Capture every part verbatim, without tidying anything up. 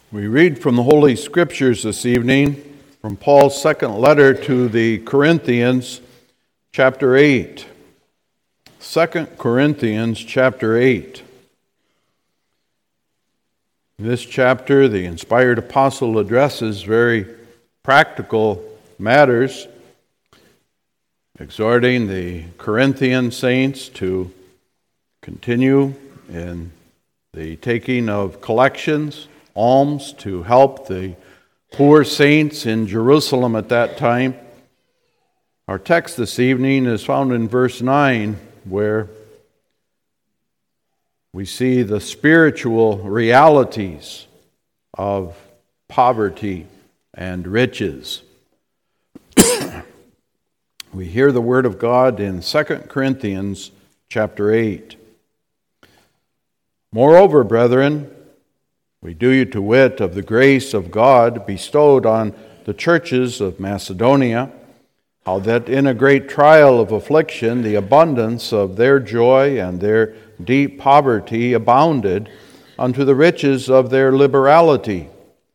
We read from the Holy Scriptures this evening from Paul's second letter to the Corinthians, chapter eight. Second Corinthians, chapter eight. In this chapter, the inspired apostle addresses very practical matters, exhorting the Corinthian saints to continue in the taking of collections, alms, to help the poor saints in Jerusalem at that time. Our text this evening is found in verse nine, where we see the spiritual realities of poverty and riches. We hear the word of God in Second Corinthians chapter eight. Moreover, brethren, we do you to wit of the grace of God bestowed on the churches of Macedonia, how that in a great trial of affliction the abundance of their joy and their deep poverty abounded unto the riches of their liberality.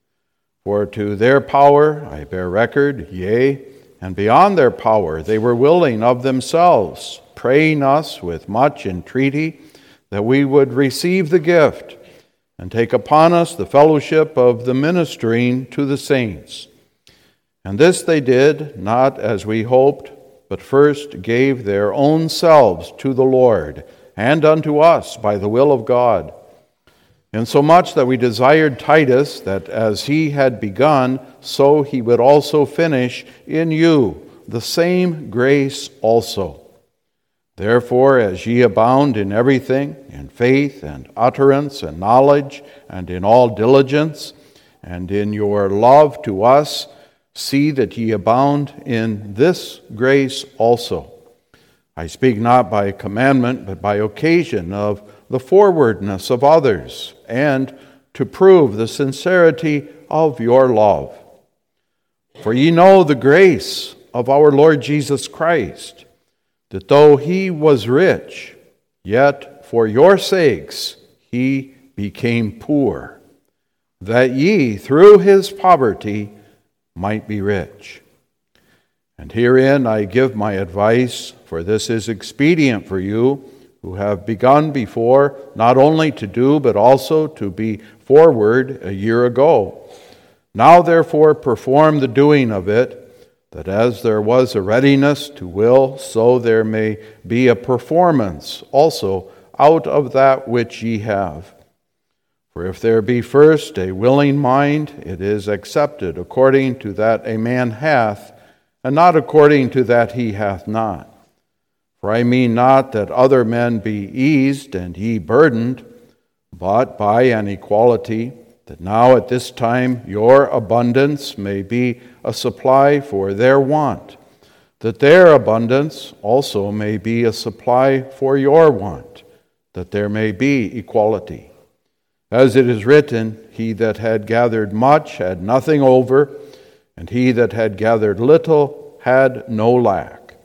For to their power I bear record, yea, and beyond their power they were willing of themselves, praying us with much entreaty that we would receive the gift, and take upon us the fellowship of the ministering to the saints. And this they did, not as we hoped, but first gave their own selves to the Lord, and unto us by the will of God. Insomuch that we desired Titus, that as he had begun, so he would also finish in you the same grace also. Therefore, as ye abound in everything, in faith and utterance and knowledge, and in all diligence, and in your love to us, see that ye abound in this grace also. I speak not by commandment, but by occasion of the forwardness of others, and to prove the sincerity of your love. For ye know the grace of our Lord Jesus Christ, that though he was rich, yet for your sakes he became poor, that ye through his poverty might be rich. And herein I give my advice, for this is expedient for you, who have begun before, not only to do, but also to be forward a year ago. Now therefore perform the doing of it, that as there was a readiness to will, so there may be a performance also out of that which ye have. For if there be first a willing mind, it is accepted according to that a man hath, and not according to that he hath not. For I mean not that other men be eased and ye burdened, but by an equality, that now at this time your abundance may be a supply for their want, that their abundance also may be a supply for your want, that there may be equality. As it is written, he that had gathered much had nothing over, and he that had gathered little had no lack.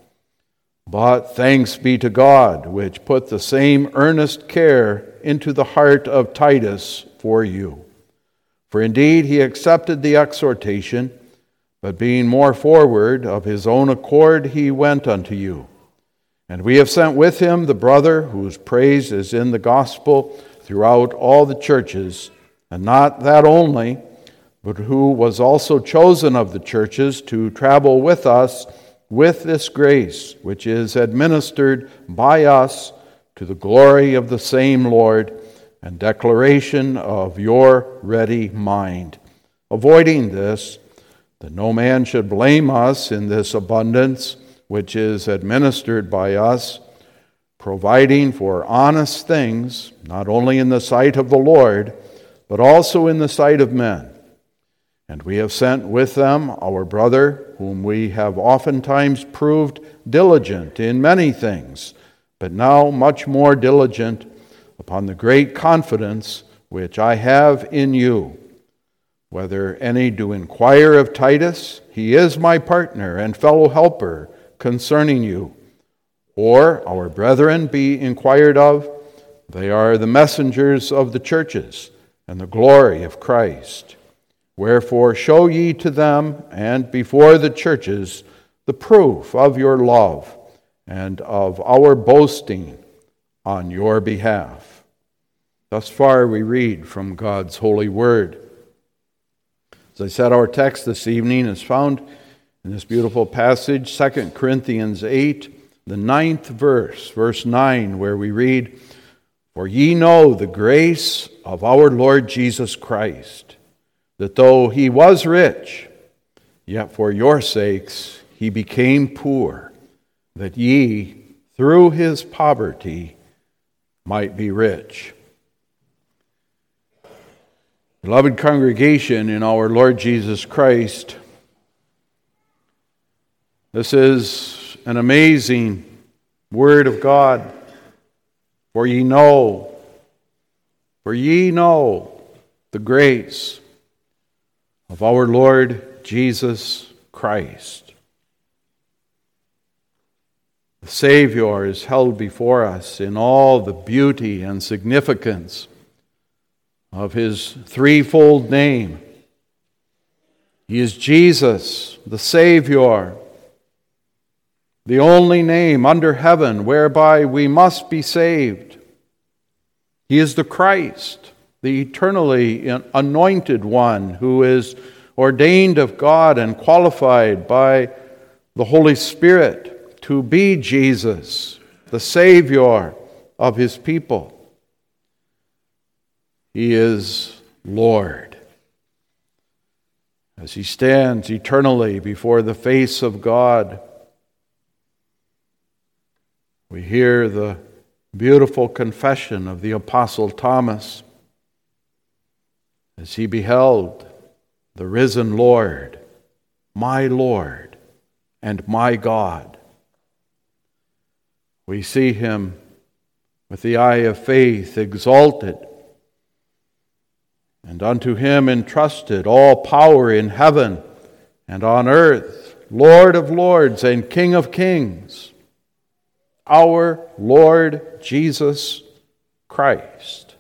But thanks be to God, which put the same earnest care into the heart of Titus for you. For indeed he accepted the exhortation, but being more forward, of his own accord he went unto you. And we have sent with him the brother, whose praise is in the gospel throughout all the churches, and not that only, but who was also chosen of the churches to travel with us with this grace, which is administered by us to the glory of the same Lord, and declaration of your ready mind. Avoiding this, that no man should blame us in this abundance which is administered by us, providing for honest things, not only in the sight of the Lord, but also in the sight of men. And we have sent with them our brother, whom we have oftentimes proved diligent in many things, but now much more diligent upon the great confidence which I have in you. Whether any do inquire of Titus, he is my partner and fellow helper concerning you. Or our brethren be inquired of, they are the messengers of the churches, and the glory of Christ. Wherefore show ye to them and before the churches the proof of your love and of our boasting on your behalf. Thus far we read from God's holy word. As I said, our text this evening is found in this beautiful passage, Second Corinthians eight, the ninth verse, verse nine, where we read, For ye know the grace of our Lord Jesus Christ, that though he was rich, yet for your sakes he became poor, that ye, through his poverty, might be rich. Beloved congregation in our Lord Jesus Christ, this is an amazing word of God. For ye know, for ye know the grace of our Lord Jesus Christ. The Savior is held before us in all the beauty and significance of his threefold name. He is Jesus, the Savior, the only name under heaven whereby we must be saved. He is the Christ, the eternally anointed one who is ordained of God and qualified by the Holy Spirit to be Jesus, the Savior of his people. He is Lord. As he stands eternally before the face of God, we hear the beautiful confession of the Apostle Thomas as he beheld the risen Lord, my Lord and my God. We see him with the eye of faith exalted, and unto him entrusted all power in heaven and on earth, Lord of lords and King of kings, our Lord Jesus Christ.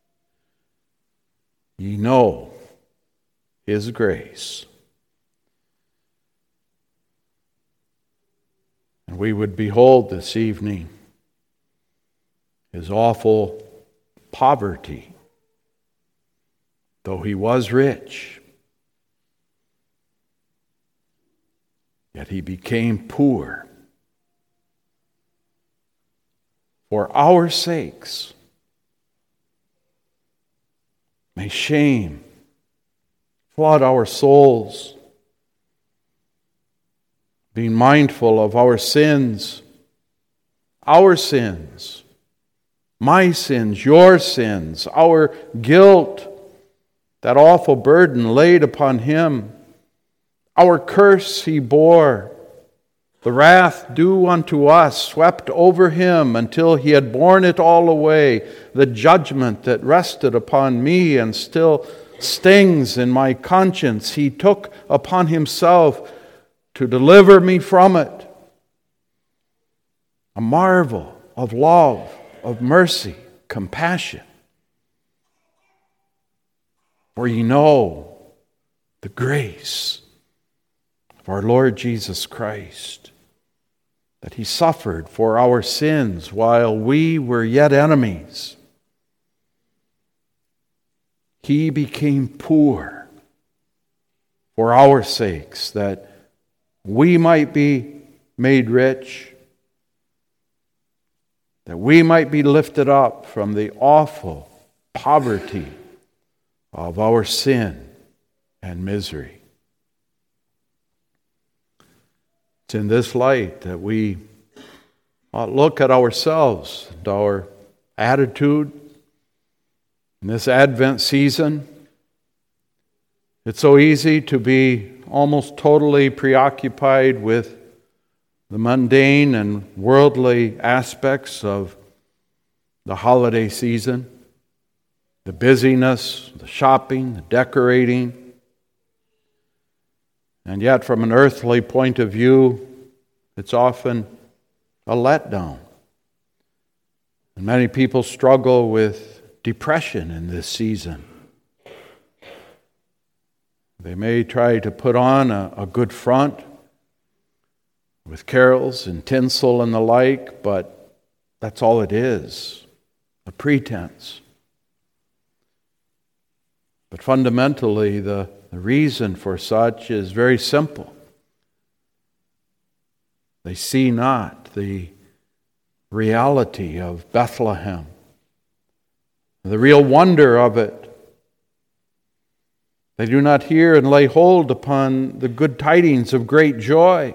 Ye know his grace. And we would behold this evening his awful poverty. Though he was rich, yet he became poor for our sakes. May shame flood our souls, being mindful of our sins, our sins, my sins, your sins, our guilt, that awful burden laid upon him. Our curse he bore. The wrath due unto us swept over him until he had borne it all away. The judgment that rested upon me and still stings in my conscience, he took upon himself to deliver me from it. A marvel of love, of mercy, compassion. For ye know the grace of our Lord Jesus Christ, that he suffered for our sins while we were yet enemies. He became poor for our sakes, that we might be made rich, that we might be lifted up from the awful poverty of our sin and misery. It's in this light that we ought to look at ourselves and our attitude in this Advent season. It's so easy to be almost totally preoccupied with the mundane and worldly aspects of the holiday season. The busyness, the shopping, the decorating. And yet, from an earthly point of view, it's often a letdown. And many people struggle with depression in this season. They may try to put on a, a good front with carols and tinsel and the like, but that's all it is, a pretense. But fundamentally, the, the reason for such is very simple. They see not the reality of Bethlehem, the real wonder of it. They do not hear and lay hold upon the good tidings of great joy.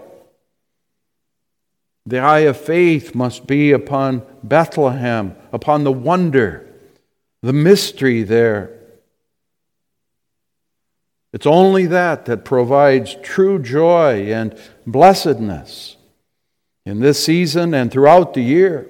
The eye of faith must be upon Bethlehem, upon the wonder, the mystery there. It's only that that provides true joy and blessedness in this season and throughout the year.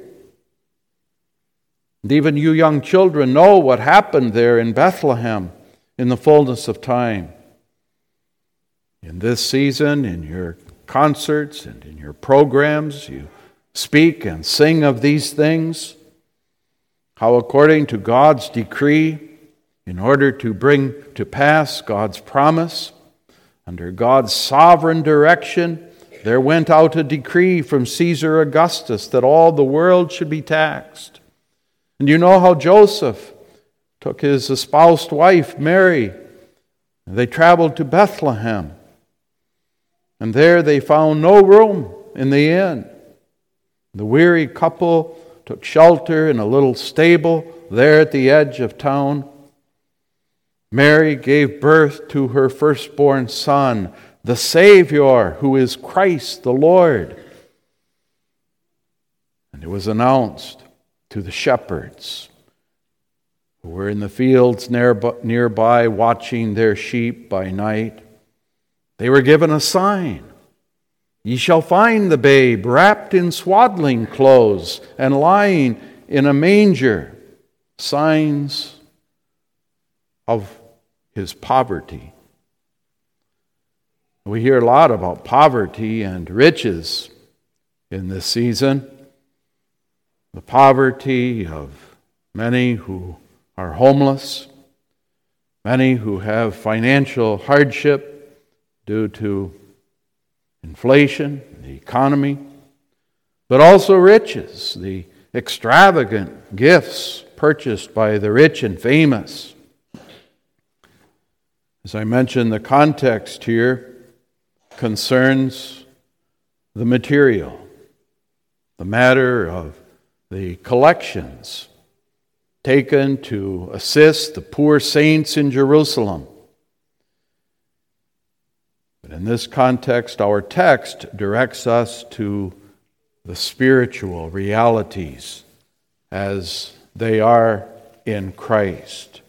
And even you young children know what happened there in Bethlehem in the fullness of time. In this season, in your concerts and in your programs, you speak and sing of these things, how according to God's decree, in order to bring to pass God's promise, under God's sovereign direction, there went out a decree from Caesar Augustus that all the world should be taxed. And you know how Joseph took his espoused wife, Mary, and they traveled to Bethlehem. And there they found no room in the inn. The weary couple took shelter in a little stable there at the edge of town. Mary gave birth to her firstborn son, the Savior, who is Christ the Lord. And it was announced to the shepherds who were in the fields nearby watching their sheep by night. They were given a sign. Ye shall find the babe wrapped in swaddling clothes and lying in a manger. Signs of his poverty. We hear a lot about poverty and riches in this season. The poverty of many who are homeless, many who have financial hardship due to inflation, the economy, but also riches, the extravagant gifts purchased by the rich and famous. As I mentioned, the context here concerns the material, the matter of the collections taken to assist the poor saints in Jerusalem. But in this context, our text directs us to the spiritual realities as they are in Christ.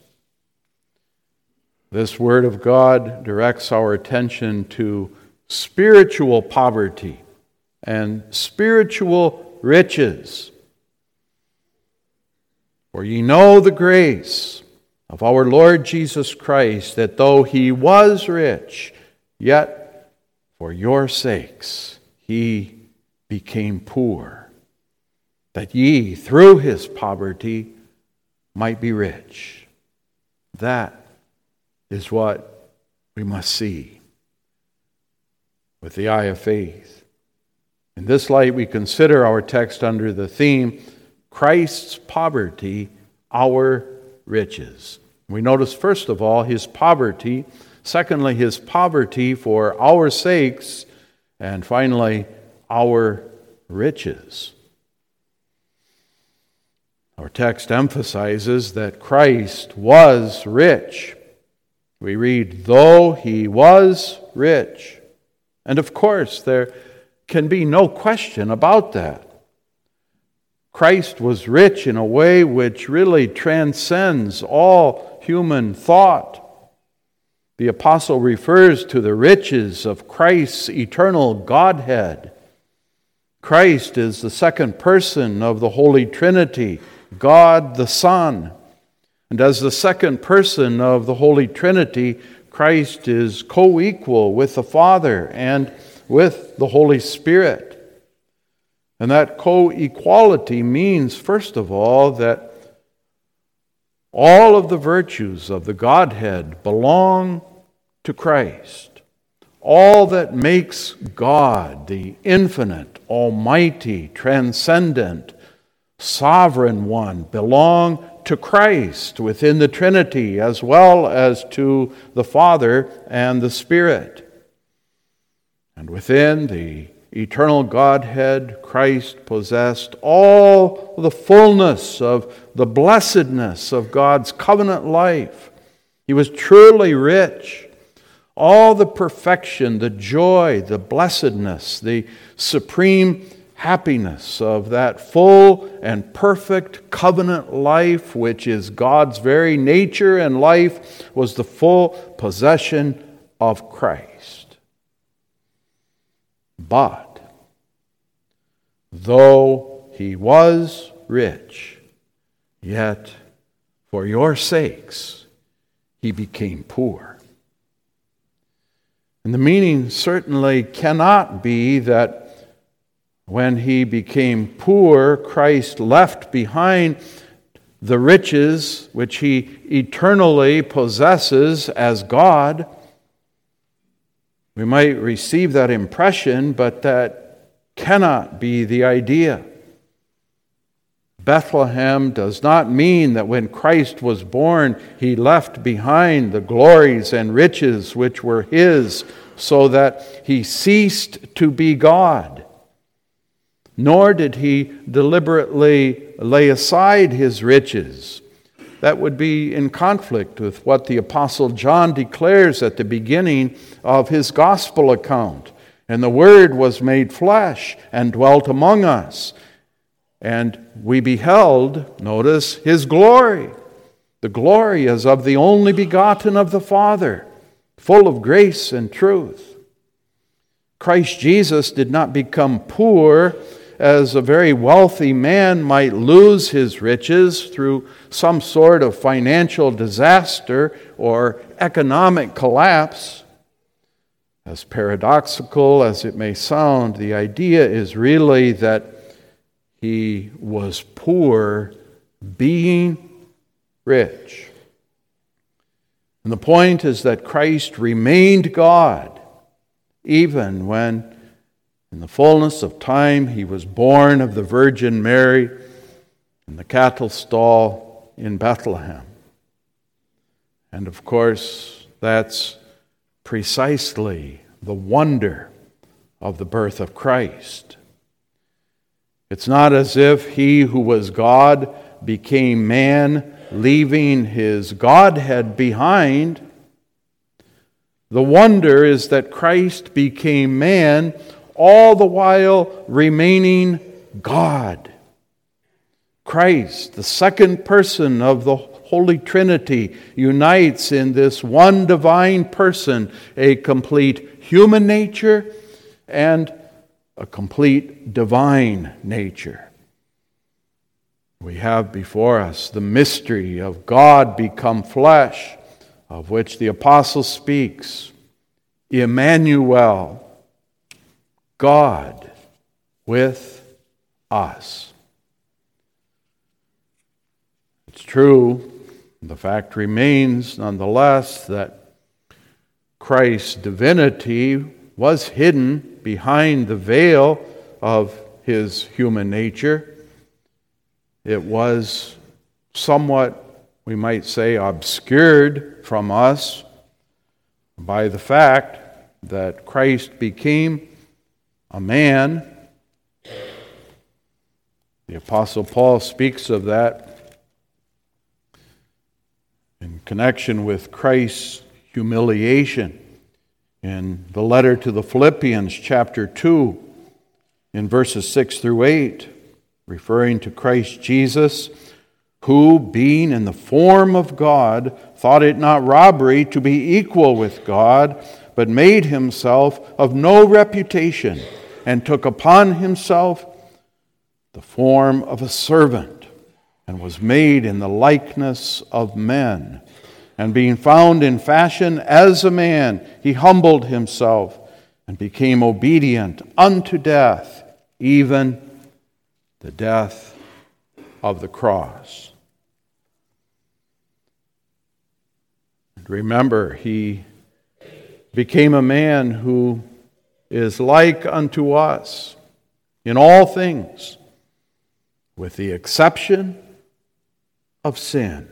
This Word of God directs our attention to spiritual poverty and spiritual riches. For ye know the grace of our Lord Jesus Christ, that though he was rich, yet for your sakes he became poor, that ye through his poverty might be rich. That is what we must see with the eye of faith. In this light, we consider our text under the theme, Christ's poverty, our riches. We notice, first of all, his poverty. Secondly, his poverty for our sakes. And finally, our riches. Our text emphasizes that Christ was rich. We read, though he was rich. And of course, there can be no question about that. Christ was rich in a way which really transcends all human thought. The apostle refers to the riches of Christ's eternal Godhead. Christ is the second person of the Holy Trinity, God the Son. And as the second person of the Holy Trinity, Christ is co-equal with the Father and with the Holy Spirit. And that co-equality means, first of all, that all of the virtues of the Godhead belong to Christ. All that makes God, the infinite, almighty, transcendent, sovereign one, belong to Christ within the Trinity, as well as to the Father and the Spirit. And within the eternal Godhead, Christ possessed all the fullness of the blessedness of God's covenant life. He was truly rich. All the perfection, the joy, the blessedness, the supreme happiness of that full and perfect covenant life, which is God's very nature and life, was the full possession of Christ. But though he was rich, yet for your sakes he became poor. And the meaning certainly cannot be that when he became poor, Christ left behind the riches which he eternally possesses as God. We might receive that impression, but that cannot be the idea. Bethlehem does not mean that when Christ was born, he left behind the glories and riches which were his, so that he ceased to be God. Nor did he deliberately lay aside his riches. That would be in conflict with what the Apostle John declares at the beginning of his gospel account. And the Word was made flesh and dwelt among us. And we beheld, notice, his glory. The glory as of the only begotten of the Father, full of grace and truth. Christ Jesus did not become poor as a very wealthy man might lose his riches through some sort of financial disaster or economic collapse. As paradoxical as it may sound, the idea is really that he was poor being rich. And the point is that Christ remained God even when in the fullness of time he was born of the Virgin Mary in the cattle stall in Bethlehem. And of course, that's precisely the wonder of the birth of Christ. It's not as if he who was God became man, leaving his Godhead behind. The wonder is that Christ became man, all the while remaining God. Christ, the second person of the Holy Trinity, unites in this one divine person a complete human nature and a complete divine nature. We have before us the mystery of God become flesh, of which the apostle speaks. Emmanuel, God with us. It's true, the fact remains nonetheless that Christ's divinity was hidden behind the veil of his human nature. It was somewhat, we might say, obscured from us by the fact that Christ became a man. The Apostle Paul speaks of that in connection with Christ's humiliation in the letter to the Philippians, chapter two, in verses six through eight, referring to Christ Jesus, who, being in the form of God, thought it not robbery to be equal with God, but made himself of no reputation, and took upon himself the form of a servant, and was made in the likeness of men. And being found in fashion as a man, he humbled himself, and became obedient unto death, even the death of the cross. And remember, he became a man who is like unto us in all things, with the exception of sin.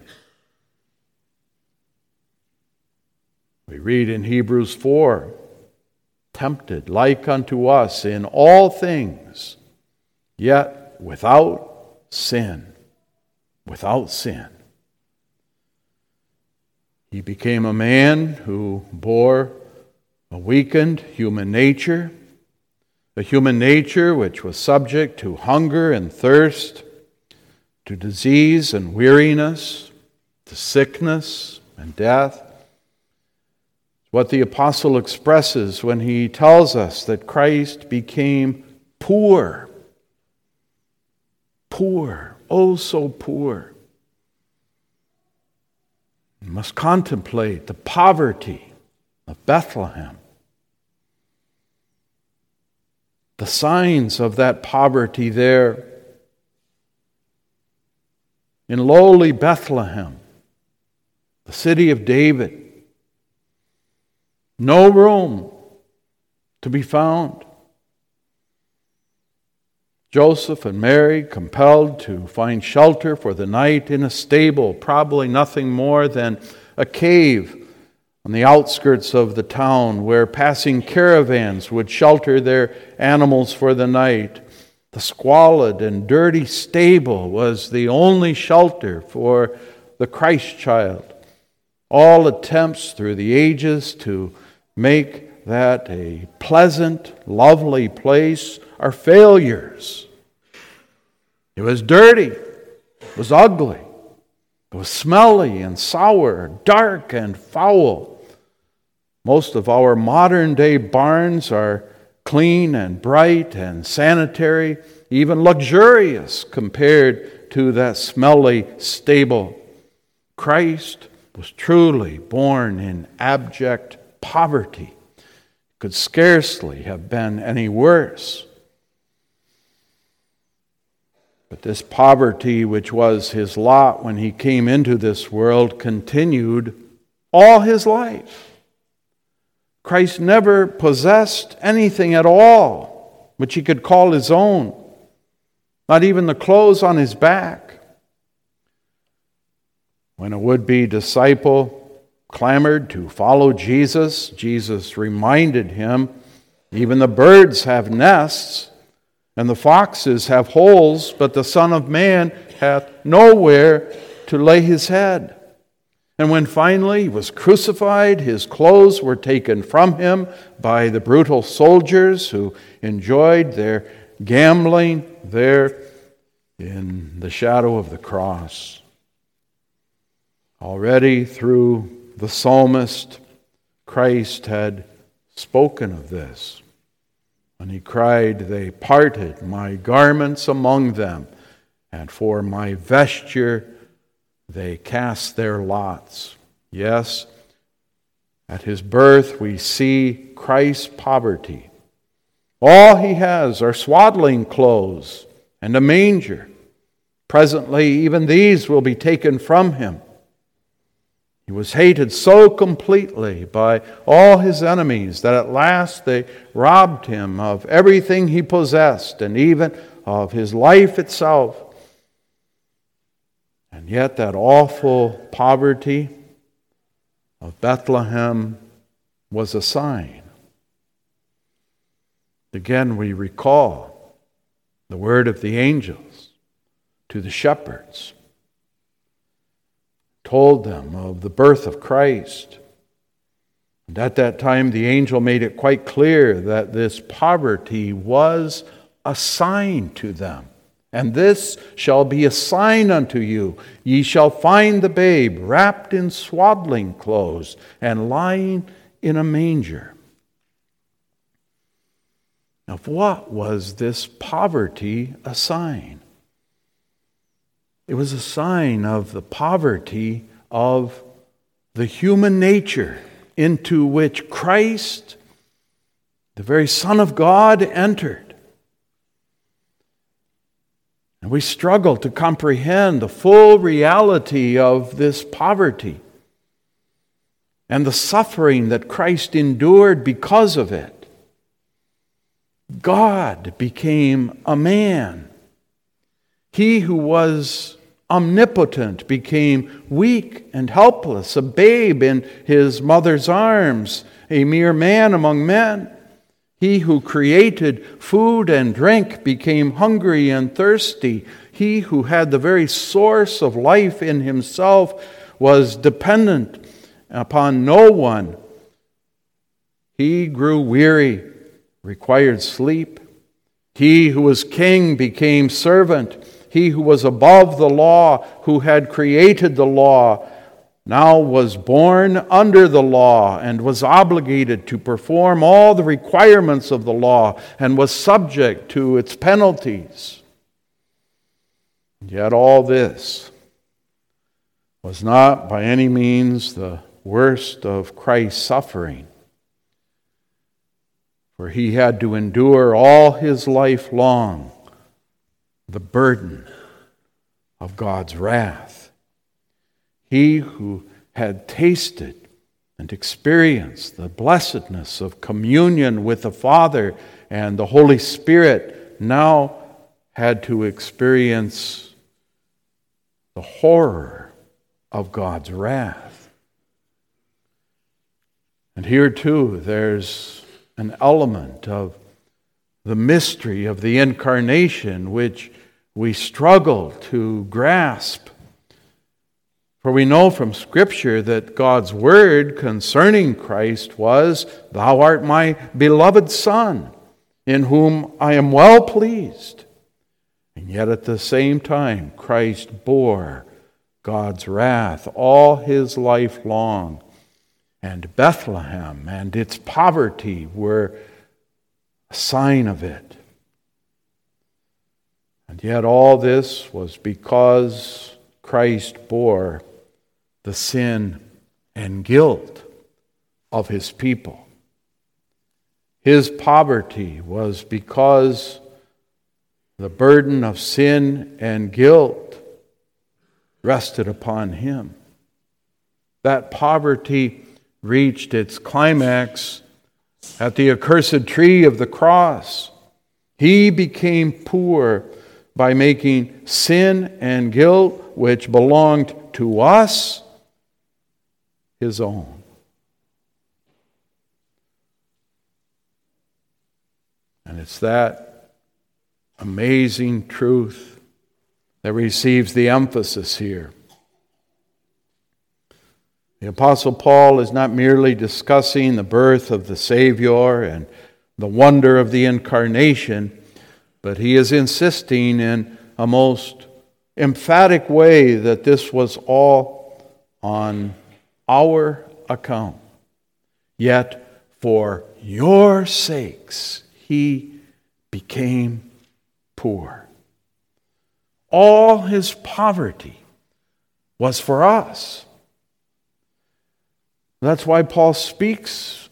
We read in Hebrews four, tempted like unto us in all things, yet without sin. Without sin. He became a man who bore a weakened human nature, a human nature which was subject to hunger and thirst, to disease and weariness, to sickness and death. What the apostle expresses when he tells us that Christ became poor. Poor, oh so poor. You must contemplate the poverty of Bethlehem. The signs of that poverty there in lowly Bethlehem, the city of David. No room to be found. Joseph and Mary compelled to find shelter for the night in a stable, probably nothing more than a cave on the outskirts of the town where passing caravans would shelter their animals for the night. The squalid and dirty stable was the only shelter for the Christ child. All attempts through the ages to make that a pleasant, lovely place are failures. It was dirty, it was ugly, it was smelly and sour, dark and foul. Most of our modern day barns are clean and bright and sanitary, even luxurious compared to that smelly stable. Christ was truly born in abject poverty. Could scarcely have been any worse. But this poverty, which was his lot when he came into this world, continued all his life. Christ never possessed anything at all which he could call his own, not even the clothes on his back. When a would-be disciple clamored to follow Jesus, Jesus reminded him, even the birds have nests, and the foxes have holes, but the Son of Man hath nowhere to lay his head. And when finally he was crucified, his clothes were taken from him by the brutal soldiers who enjoyed their gambling there in the shadow of the cross. Already through the psalmist, Christ had spoken of this. When he cried, "They parted my garments among them, and for my vesture they cast their lots." Yes, at his birth we see Christ's poverty. All he has are swaddling clothes and a manger. Presently, even these will be taken from him. He was hated so completely by all his enemies that at last they robbed him of everything he possessed and even of his life itself. And yet that awful poverty of Bethlehem was a sign. Again, we recall the word of the angels to the shepherds. Told them of the birth of Christ. And at that time, the angel made it quite clear that this poverty was a sign to them. "And this shall be a sign unto you. Ye shall find the babe wrapped in swaddling clothes and lying in a manger." Of what was this poverty a sign? It was a sign of the poverty of the human nature into which Christ, the very Son of God, entered. And we struggle to comprehend the full reality of this poverty. and the suffering that Christ endured because of it, God became a man. He who was omnipotent became weak and helpless, a babe in his mother's arms, a mere man among men. He who created food and drink became hungry and thirsty. He who had the very source of life in himself was dependent upon no one. He grew weary, required sleep. He who was king became servant. He who was above the law, who had created the law, now was born under the law and was obligated to perform all the requirements of the law and was subject to its penalties. Yet all this was not by any means the worst of Christ's suffering, for he had to endure all his life long the burden of God's wrath. He who had tasted and experienced the blessedness of communion with the Father and the Holy Spirit now had to experience the horror of God's wrath. And here too, there's an element of the mystery of the incarnation which we struggle to grasp. For we know from Scripture that God's word concerning Christ was, "Thou art my beloved Son, in whom I am well pleased." And yet at the same time, Christ bore God's wrath all his life long. And Bethlehem and its poverty were a sign of it. And yet all this was because Christ bore the sin and guilt of his people. His poverty was because the burden of sin and guilt rested upon him. That poverty reached its climax at the accursed tree of the cross. He became poor by making sin and guilt, which belonged to us, his own. And it's that amazing truth that receives the emphasis here. The Apostle Paul is not merely discussing the birth of the Savior and the wonder of the incarnation, but he is insisting in a most emphatic way that this was all on our account. Yet for your sakes he became poor. All his poverty was for us. That's why Paul speaks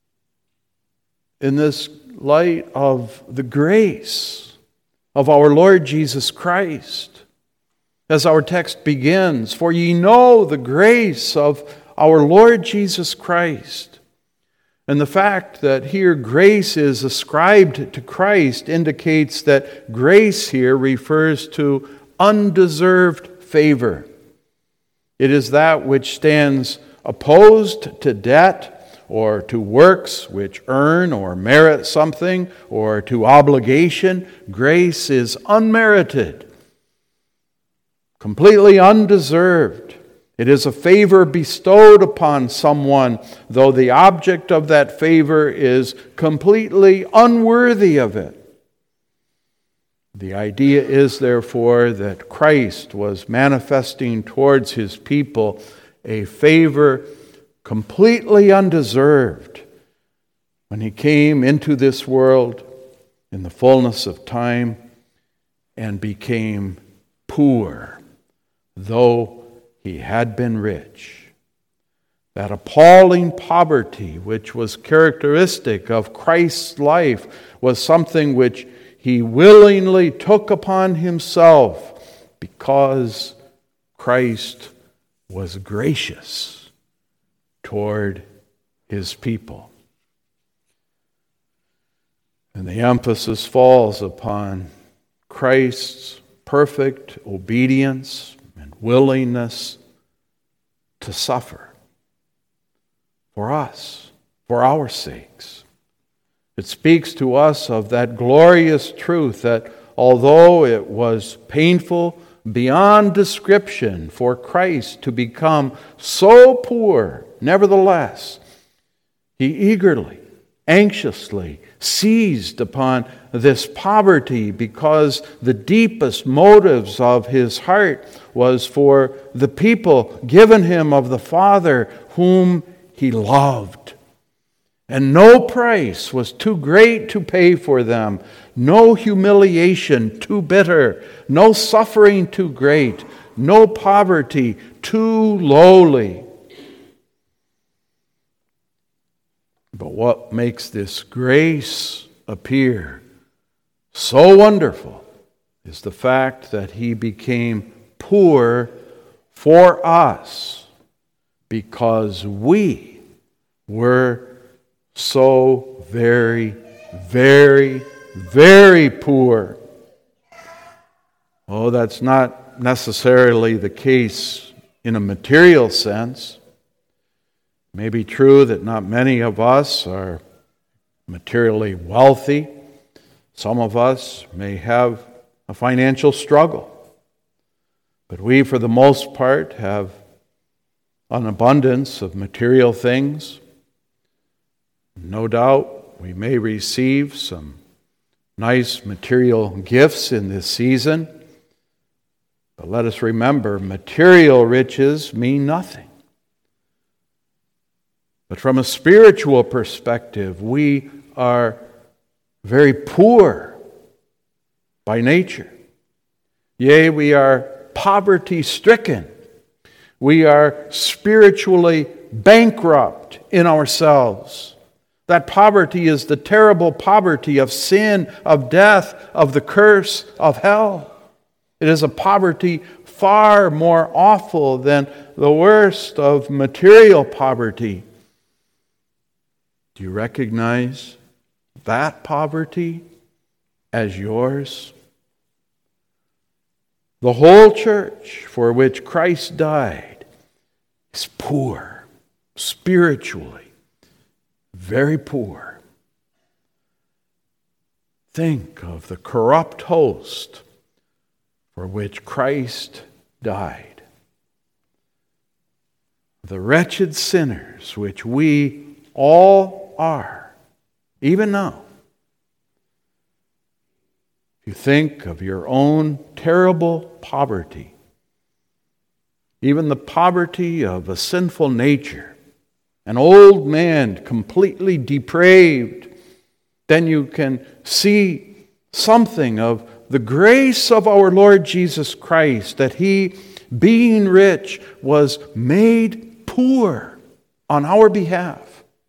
in this light of the grace of our Lord Jesus Christ. As our text begins, "For ye know the grace of our Lord Jesus Christ." And the fact that here grace is ascribed to Christ indicates that grace here refers to undeserved favor. It is that which stands opposed to debt or to works which earn or merit something or to obligation. Grace is unmerited, completely undeserved. It is a favor bestowed upon someone, though the object of that favor is completely unworthy of it. The idea is, therefore, that Christ was manifesting towards his people a favor completely undeserved when he came into this world in the fullness of time and became poor, though he had been rich. That appalling poverty which was characteristic of Christ's life was something which he willingly took upon himself because Christ was gracious toward his people. And the emphasis falls upon Christ's perfect obedience and willingness to suffer for us, for our sakes. It speaks to us of that glorious truth that although it was painful beyond description for Christ to become so poor, nevertheless, he eagerly, anxiously seized upon this poverty because the deepest motives of his heart was for the people given him of the Father whom he loved. And no price was too great to pay for them, no humiliation too bitter, no suffering too great, no poverty too lowly. But what makes this grace appear so wonderful is the fact that he became poor for us because we were so very, very, very poor. Oh, that's not necessarily the case in a material sense. It may be true that not many of us are materially wealthy. Some of us may have a financial struggle. But we, for the most part, have an abundance of material things. No doubt we may receive some nice material gifts in this season. But let us remember, material riches mean nothing. But from a spiritual perspective, we are very poor by nature. Yea, we are poverty-stricken. We are spiritually bankrupt in ourselves. That poverty is the terrible poverty of sin, of death, of the curse of hell. It is a poverty far more awful than the worst of material poverty. Do you recognize that poverty as yours? The whole church for which Christ died is poor, spiritually, very poor. Think of the corrupt host for which Christ died. The wretched sinners which we all are, even now. If you think of your own terrible poverty, even the poverty of a sinful nature, an old man completely depraved, then you can see something of the grace of our Lord Jesus Christ, that he, being rich, was made poor on our behalf.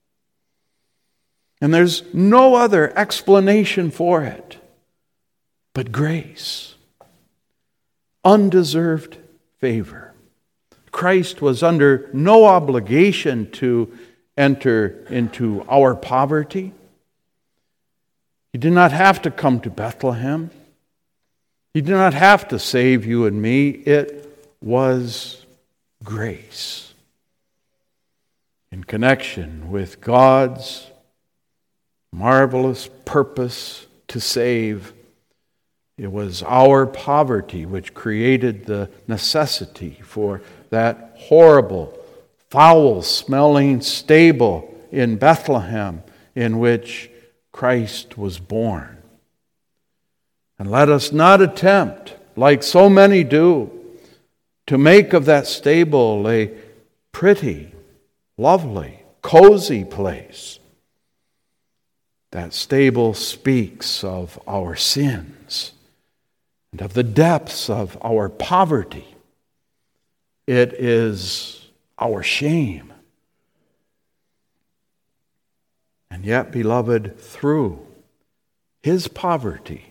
And there's no other explanation for it but grace, undeserved favor. Christ was under no obligation to enter into our poverty. He did not have to come to Bethlehem. He did not have to save you and me. It was grace. In connection with God's marvelous purpose to save, it was our poverty which created the necessity for that horrible, foul-smelling stable in Bethlehem in which Christ was born. And let us not attempt, like so many do, to make of that stable a pretty, lovely, cozy place. That stable speaks of our sins and of the depths of our poverty. It is our shame. And yet, beloved, through his poverty,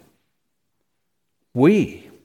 we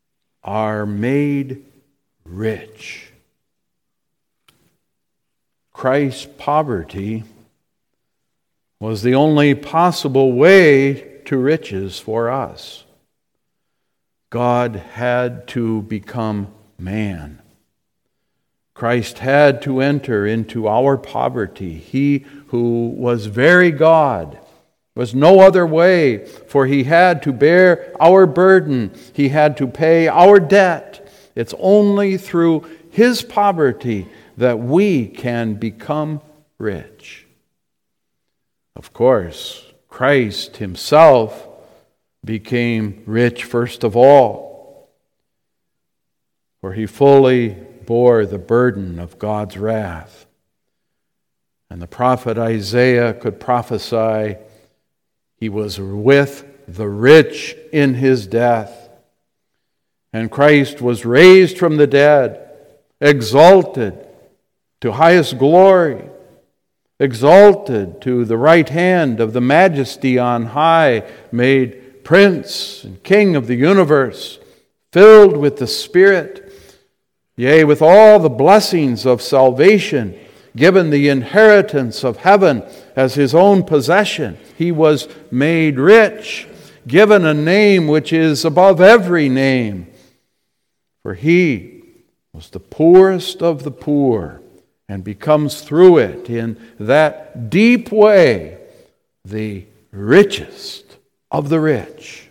are made rich. Christ's poverty was the only possible way to riches for us. God had to become man. Christ had to enter into our poverty. He who was very God, was no other way, for he had to bear our burden. He had to pay our debt. It's only through his poverty that we can become rich. Of course, Christ himself became rich first of all, for he fully bore the burden of God's wrath. And the prophet Isaiah could prophesy, he was with the rich in his death. And Christ was raised from the dead, exalted to highest glory, exalted to the right hand of the Majesty on high, made Prince and King of the universe, filled with the Spirit, yea, with all the blessings of salvation, given the inheritance of heaven as his own possession. He was made rich, given a name which is above every name. For he was the poorest of the poor, and becomes through it in that deep way the richest of the rich.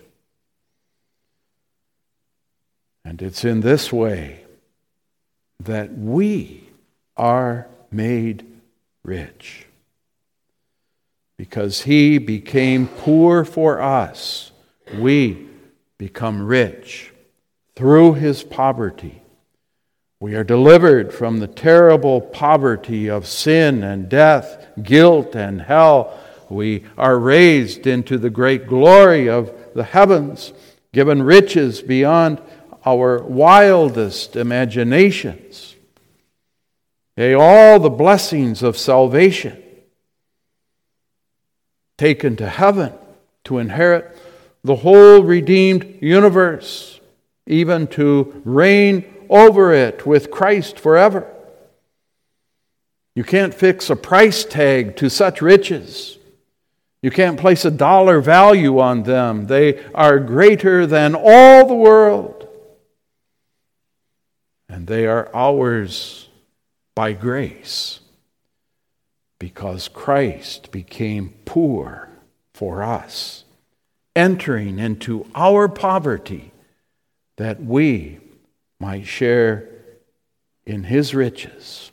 And it's in this way that we are made rich. Because he became poor for us, we become rich through his poverty. We are delivered from the terrible poverty of sin and death, guilt and hell. We are raised into the great glory of the heavens, given riches beyond our wildest imaginations. Yea, all the blessings of salvation taken to heaven to inherit the whole redeemed universe, even to reign over it with Christ forever. You can't fix a price tag to such riches. You can't place a dollar value on them. They are greater than all the world. And they are ours by grace, because Christ became poor for us, entering into our poverty that we might share in his riches.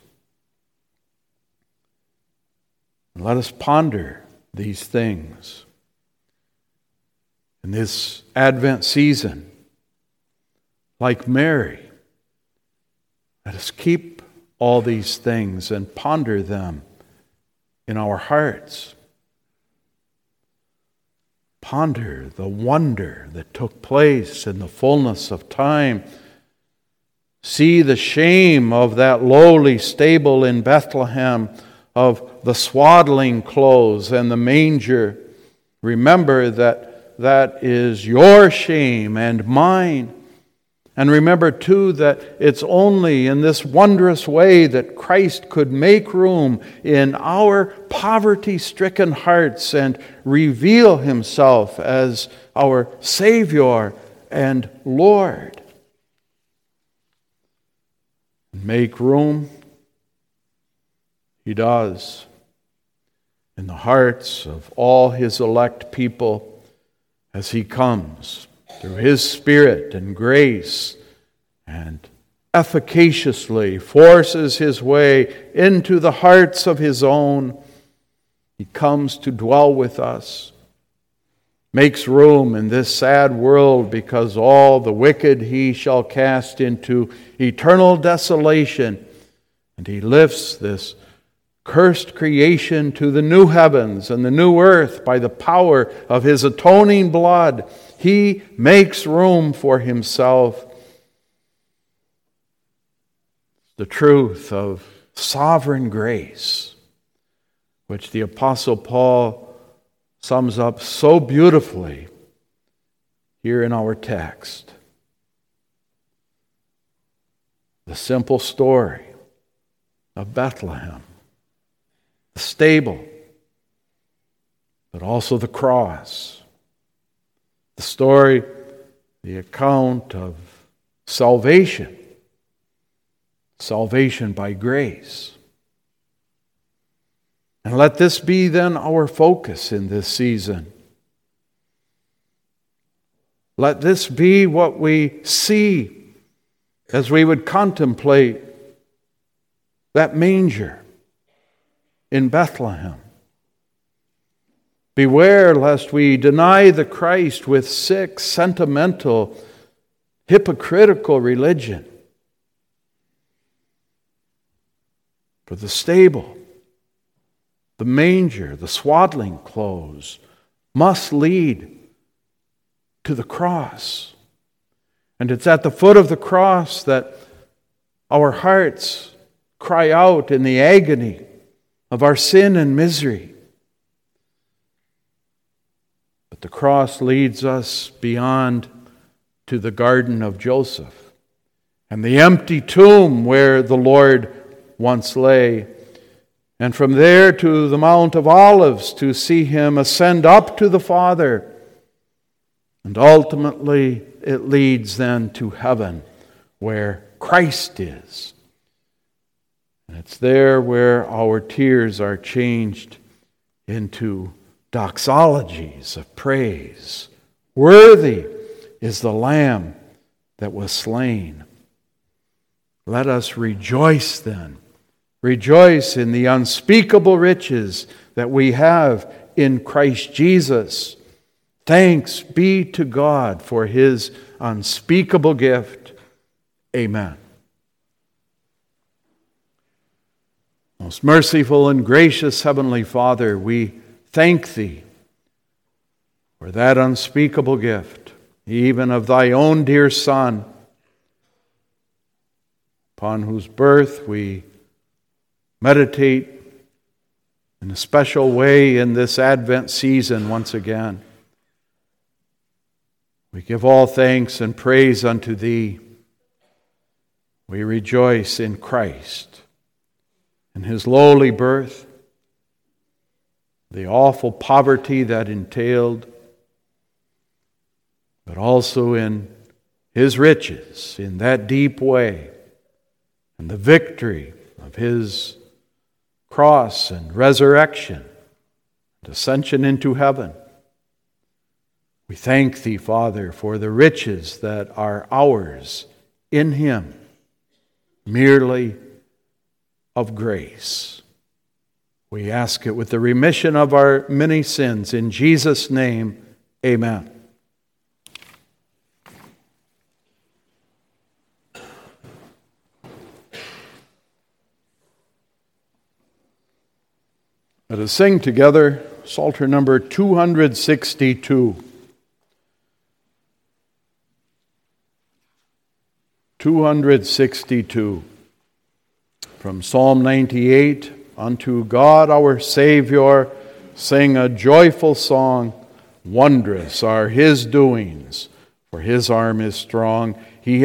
Let us ponder these things in this Advent season. Like Mary, let us keep all these things and ponder them in our hearts. Ponder the wonder that took place in the fullness of time. See the shame of that lowly stable in Bethlehem, of the swaddling clothes and the manger. Remember that that is your shame and mine. And remember too that it's only in this wondrous way that Christ could make room in our poverty-stricken hearts and reveal himself as our Savior and Lord. Make room, he does, in the hearts of all his elect people as he comes through his Spirit and grace and efficaciously forces his way into the hearts of his own. He comes to dwell with us, makes room in this sad world, because all the wicked he shall cast into eternal desolation, and he lifts this cursed creation to the new heavens and the new earth by the power of his atoning blood. He makes room for himself. The truth of sovereign grace, which the Apostle Paul sums up so beautifully here in our text. The simple story of Bethlehem, the stable, but also the cross. The story, the account of salvation. Salvation by grace. And let this be then our focus in this season. Let this be what we see as we would contemplate that manger in Bethlehem. Beware lest we deny the Christ with sick, sentimental, hypocritical religion. For the stable, the manger, the swaddling clothes must lead to the cross. And it's at the foot of the cross that our hearts cry out in the agony of our sin and misery. But the cross leads us beyond to the garden of Joseph and the empty tomb where the Lord once lay, and from there to the Mount of Olives to see him ascend up to the Father. And ultimately it leads then to heaven where Christ is. And it's there where our tears are changed into doxologies of praise. Worthy is the Lamb that was slain. Let us rejoice then. Rejoice in the unspeakable riches that we have in Christ Jesus. Thanks be to God for his unspeakable gift. Amen. Most merciful and gracious Heavenly Father, we thank thee for that unspeakable gift, even of thy own dear Son, upon whose birth we meditate in a special way in this Advent season once again. We give all thanks and praise unto thee. We rejoice in Christ, in his lowly birth, the awful poverty that entailed, but also in his riches, in that deep way, and the victory of his cross and resurrection and ascension into heaven. We thank thee, Father, for the riches that are ours in him, merely of grace. We ask it with the remission of our many sins. In Jesus' name, amen. Let us sing together Psalter number two hundred sixty-two. two hundred sixty-two. From Psalm ninety-eight, unto God our Savior, sing a joyful song. Wondrous are his doings, for his arm is strong. He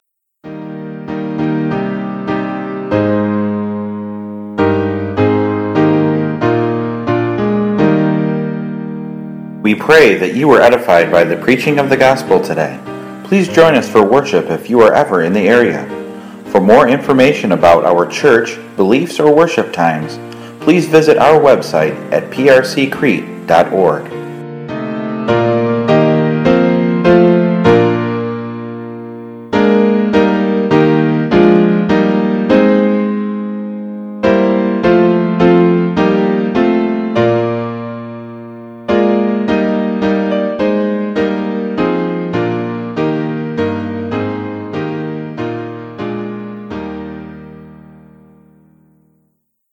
We pray that you were edified by the preaching of the gospel today. Please join us for worship if you are ever in the area. For more information about our church, beliefs, or worship times, please visit our website at p r c crete dot org.